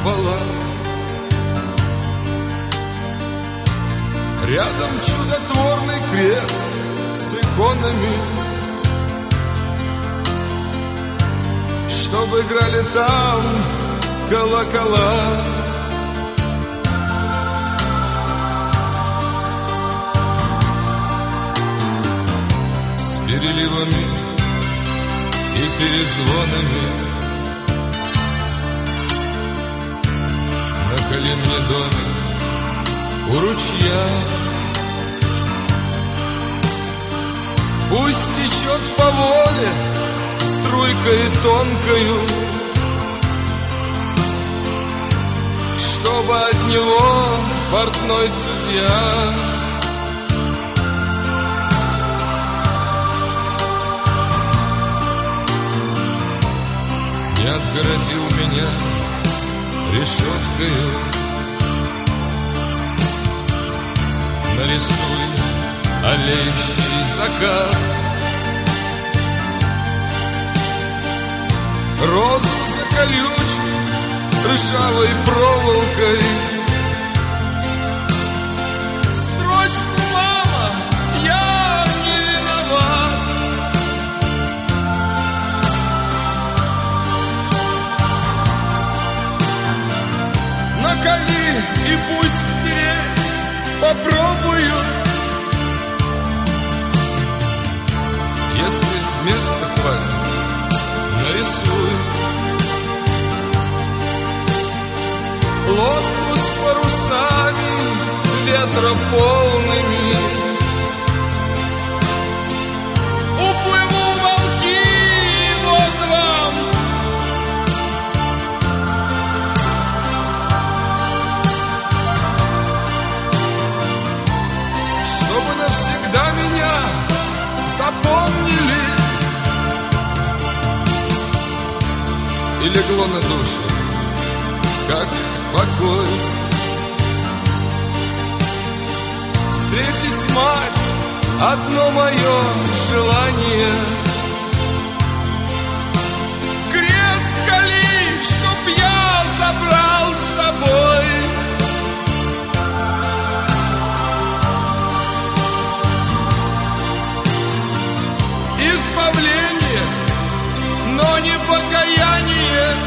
купола. Рядом чудотворный крест с иконами, чтобы играли там колокола. С переливами и перезвонами на коленный домик у ручья. Пусть течет по воле струйкой тонкою, чтобы от него портной судья не отгородил меня решеткою. Нарисуй олеющий закат, розу заколючь ржавой проволокой. Строчку, мама, я не виноват. Наколи и пусть стереть попробуют. Если места хватит, нарисуй лодку с парусами ветрополными. Уплыву в волки, вот вам. Чтобы навсегда меня запомнили. И легло на душу, как покой. Встретить мать — одно мое желание. Крест кали, чтоб я забрал с собой. Избавление, но не покаяние.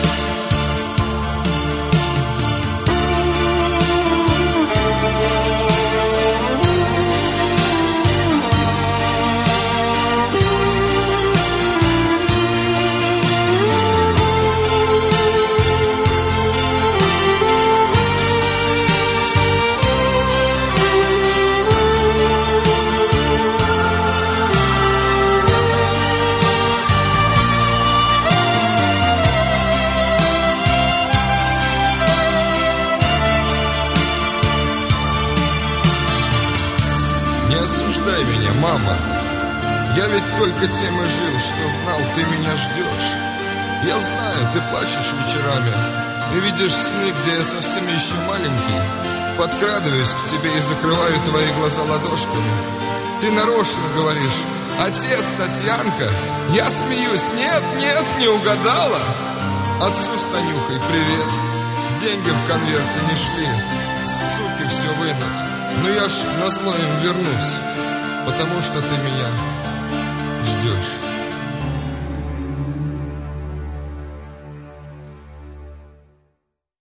Осуждай меня, мама. Я ведь только тем и жил, что знал, ты меня ждешь. Я знаю, ты плачешь вечерами и видишь сны, где я совсем еще маленький. Подкрадываюсь к тебе и закрываю твои глаза ладошками. Ты нарочно говоришь: отец, Татьянка. Я смеюсь: нет, нет, не угадала. Отцу с Танюхой привет. Деньги в конверте не шли, суки, все вынуть. Но я ж назло им вернусь, потому что ты меня ждешь.